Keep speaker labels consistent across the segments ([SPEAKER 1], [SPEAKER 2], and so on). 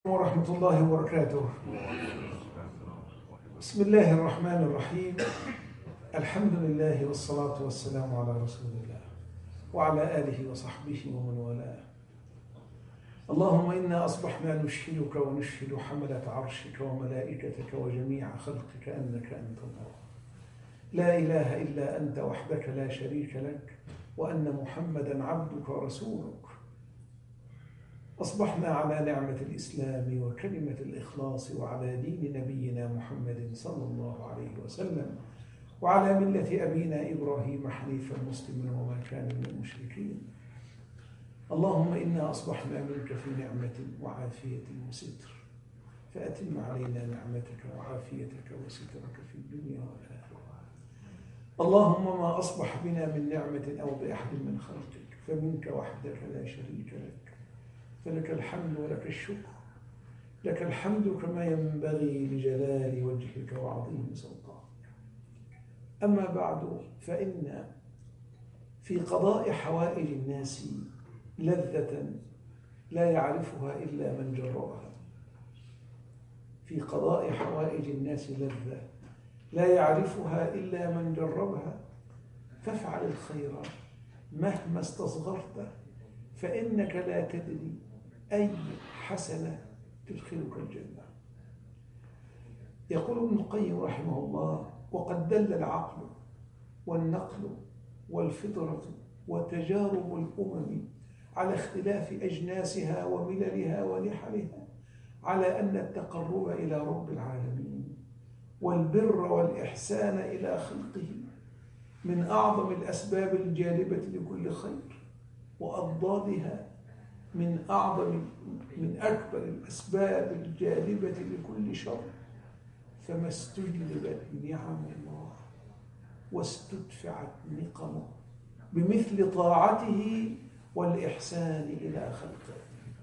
[SPEAKER 1] ورحمة الله وبركاته. بسم الله الرحمن الرحيم. الحمد لله والصلاة والسلام على رسول الله وعلى آله وصحبه ومن والاه. اللهم إنا أصبحنا نشهدك ونشهد حملة عرشك وملائكتك وجميع خلقك أنك أنت الله، لا إله إلا أنت وحدك لا شريك لك، وأن محمدا عبدك ورسولك. أصبحنا على نعمة الإسلام وكلمة الإخلاص وعلى دين نبينا محمد صلى الله عليه وسلم وعلى ملة أبينا إبراهيم حنيفا مسلما وما كان من المشركين. اللهم إنا أصبحنا منك في نعمة وعافية وستر، فأتم علينا نعمتك وعافيتك وسترك في الدنيا والآخرة. اللهم ما أصبح بنا من نعمة أو بأحد من خلقك فمنك وحدك لا شريك لك، فلك الحمد ولك الشكر. لك الحمد كما ينبغي لجلال وجهك وعظيم سلطانك. أما بعد، فإن في قضاء حوائج الناس لذة لا يعرفها إلا من جربها. في قضاء حوائج الناس لذة لا يعرفها إلا من جربها. فافعل الخير مهما استصغرته، فإنك لا تدري أي حسنة تدخلك الجنة. يقول ابن القيم رحمه الله: وقد دل العقل والنقل والفطرة وتجارب الأمم على اختلاف أجناسها ومللها ونحلها على أن التقرب إلى رب العالمين والبر والإحسان إلى خلقه من أعظم الأسباب الجالبة لكل خير، وأضدادها من أكبر الأسباب الجالبة لكل شر. فما استجلبت نعم الله واستدفعت نقمه بمثل طاعته والإحسان إلى خلقه.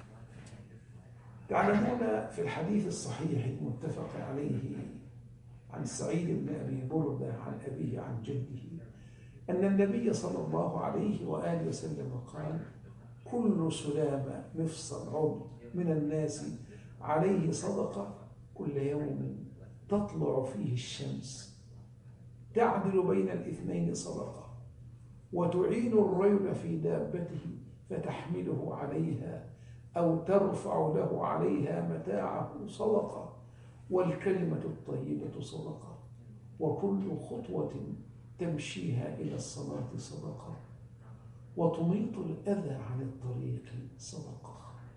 [SPEAKER 1] تعلمون في الحديث الصحيح المتفق عليه عن سعيد بن أبي بردة عن أبيه عن جده أن النبي صلى الله عليه وآله وسلم قال: كل سلامة مفصل عضو من الناس عليه صدقة كل يوم تطلع فيه الشمس تعدل بين الاثنين صدقة، وتعين الرجل في دابته فتحمله عليها أو ترفع له عليها متاعه صدقة، والكلمة الطيبة صدقة، وكل خطوة تمشيها إلى الصلاة صدقة، وتميط الأذى عن الطريق صدقة.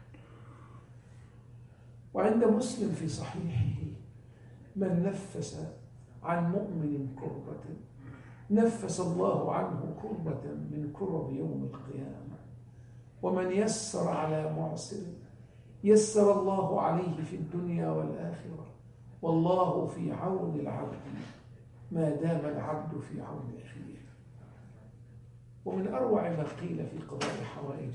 [SPEAKER 1] وعند مسلم في صحيحه: من نفس عن مؤمن كربة نفس الله عنه كربة من كرب يوم القيامة، ومن يسر على معسر يسر الله عليه في الدنيا والآخرة، والله في عون العبد ما دام العبد في عون أخيه. ومن أروع ما قيل في قضاء حوائج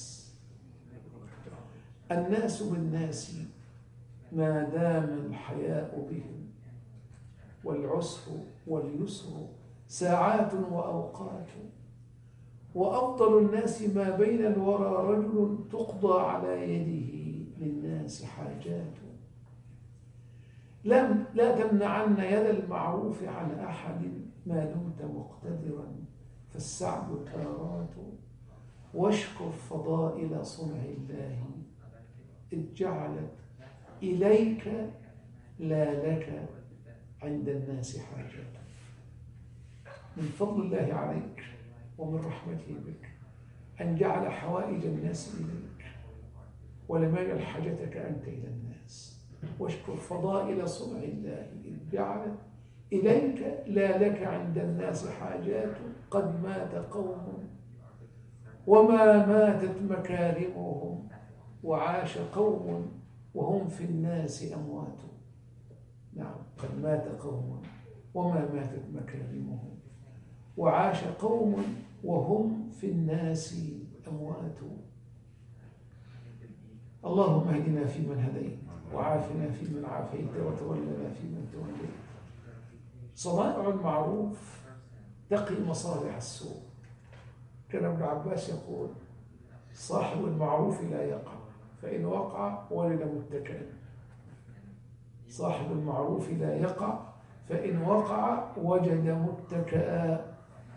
[SPEAKER 1] الناس بالناس ما دام الحياء بهم، والعسر واليسر ساعات وأوقات، وأفضل الناس ما بين الورى رجل تقضى على يده للناس حاجات. لا تمنعن يد المعروف عن أحد ما دمت مقتدرا، فالسعد تارات، واشكر فضائل صنع الله إذ جعلت إليك لا لك عند الناس حاجات. من فضل الله عليك ومن رحمته بك أن جعل حوائج الناس إليك، ولم يجعل حاجتك أنت إلى الناس. واشكر فضائل صنع الله إذ جعلت إليك لا لك عند الناس حاجات. قد مات قوم وما ماتت مكارمهم، وعاش قوم وهم في الناس أموات. نعم، قد مات قوم وما ماتت مكارمهم، وعاش قوم وهم في الناس أموات. اللهم اهدنا فيمن هديت، وعافنا فيمن عافيت، وتولنا فيمن توليت. صنائع المعروف تقي مصالح السوء. كان ابن عباس يقول: صاحب المعروف لا يقع فإن وقع ولد متكئا. صاحب المعروف لا يقع، فإن وقع وجد متكئا.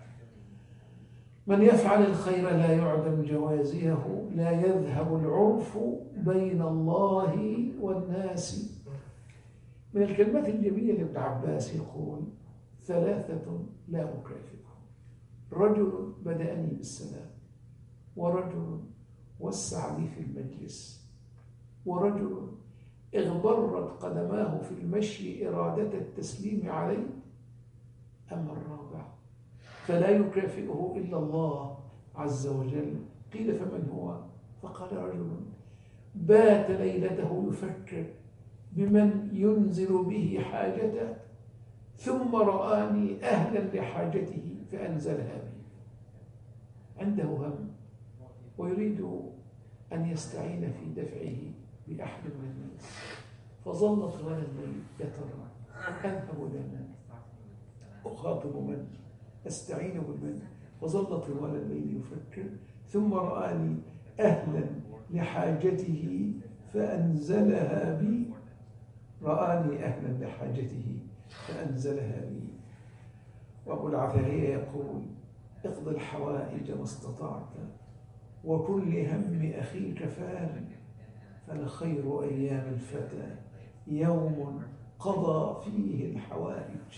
[SPEAKER 1] من يفعل الخير لا يعدم جوازيه، لا يذهب العرف بين الله والناس. من الكلمات الجميلة لابن عباس يقول: ثلاثة لا أكافئهم، رجل بدأني بالسلام، ورجل وسع لي في المجلس، ورجل اغبرت قدماه في المشي إرادة التسليم عليه. أما الرابع فلا يكافئه إلا الله عز وجل. قيل: فمن هو؟ فقال: رجل بات ليلته يفكر بمن ينزل به حاجته، ثم رآني أهلا لحاجته فأنزلها بي. عنده هم ويريد أن يستعين في دفعه بأحد من الناس، فظل طوال الليل: يا ترى أذهب إلى من؟ أخاطب من؟ أستعين بمن؟ فظل طوال الليل يفكر، ثم رآني أهلا لحاجته فأنزلها بي. رآني أهلا لحاجته فأنزلها بي. وأبو العتاهية يقول: اقض الحوائج ما استطعت، وكن لهم أخيك فان، فلخير أيام الفتى يوم قضى فيه الحوائج.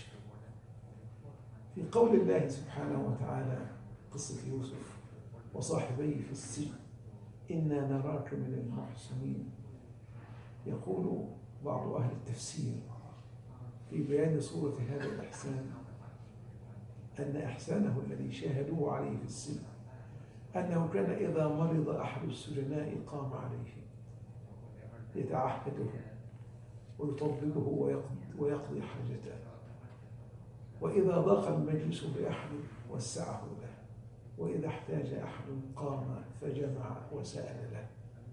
[SPEAKER 1] في قول الله سبحانه وتعالى قصة يوسف وصاحبيه في السجن: إنا نراك من المحسنين، يقول بعض أهل التفسير في بيان صورة هذا الإحسان أن إحسانه الذي شاهدوه عليه في السجن أنه كان إذا مرض أحد السجناء قام عليه يتعهده ويطببه ويقضي حاجته، وإذا ضاق المجلس بأحد وسعه له، وإذا احتاج أحد قام فجمع وسأل له.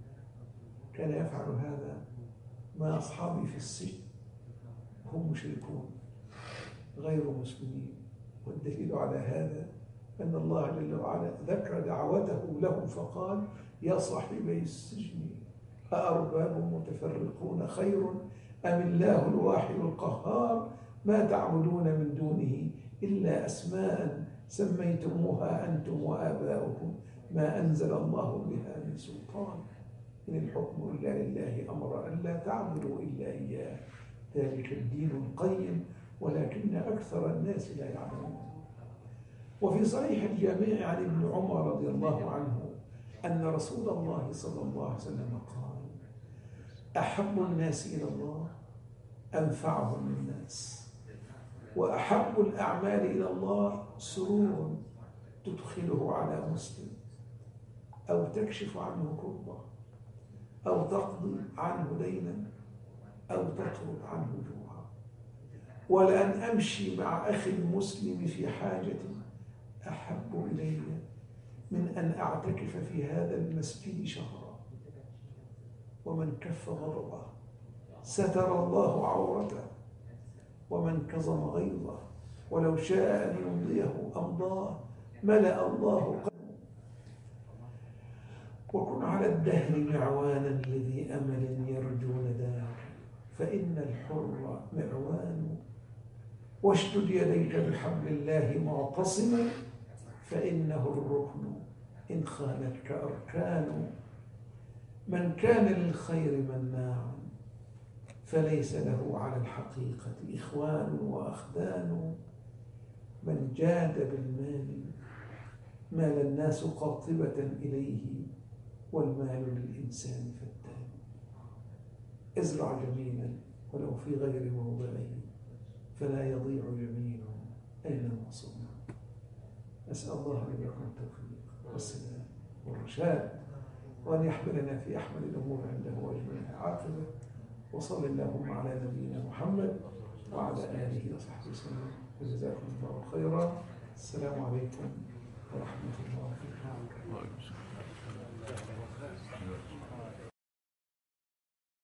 [SPEAKER 1] كان يفعل هذا مع أصحابي في السجن، هم مشركون غير مسلمين. والدليل على هذا أن الله جل وعلا ذكر دعوته لهم فقال: يا صاحبي السجن أأرباب متفرقون خير أم الله الواحد القهار، ما تعبدون من دونه إلا أسماء سميتموها أنتم وآباؤكم ما أنزل الله بها من سلطان، إن الحكم إلا لله أمر أن لا تعبدوا إلا إياه، ذلك الدين القيم ولكن أكثر الناس لا يعلمون. وفي صحيح الجامع عن ابن عمر رضي الله عنه أن رسول الله صلى الله عليه وسلم قال: أحب الناس إلى الله أنفعهم للناس، وأحب الأعمال إلى الله سرور تدخله على مسلم، أو تكشف عنه كربة، أو تقضي عنه دينا، أو تطرد عنه جوعا. ولأن أمشي مع أخي المسلم في حاجة أحب إلي من أن أعتكف في هذا المسجد شهرا. ومن كف غضبه ستر الله عورته، ومن كظم غيظه ولو شاء أن يمضيه أمضاه ملأ الله قلبه. وكن على الدهر معوانا لذي أمل يرجون دار، فإن الحر معوان. واشدد يديك بحبل الله معتصما، فإنه الركن إن خانتك أركان. من كان للخير مناعا فليس له على الحقيقة إخوان وأخدان. من جاد بالمال مال الناس قاطبة إليه، والمال للإنسان فتان. ازرع جميلا ولو في غير موضعه، فلا يضيع جميل أينما صنع. أسأل الله لي ولكم التوفيق والسلام والرشاد، وأن يحملنا في أحمد الأمور عنده وأجمعها عاقبة. وصل اللهم على نبينا محمد وعلى آله وصحبه وسلم، وجزاكم الله خيرا. السلام عليكم ورحمة الله وبركاته.